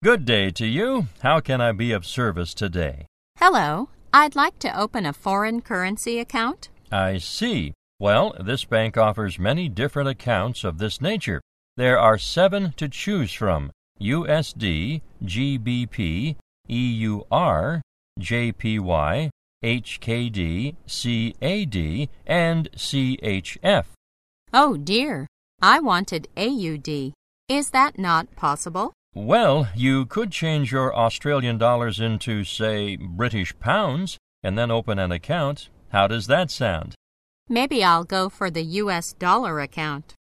Good day to you. How can I be of service today? Hello. I'd like to open a foreign currency account. I see. Well, this bank offers many different accounts of this nature. There are 7 to choose from: USD, GBP, EUR, JPY, HKD, CAD, and CHF. Oh dear, I wanted AUD. Is that not possible? Well, you could change your Australian dollars into, say, British pounds, and then open an account. How does that sound? Maybe I'll go for the US dollar account.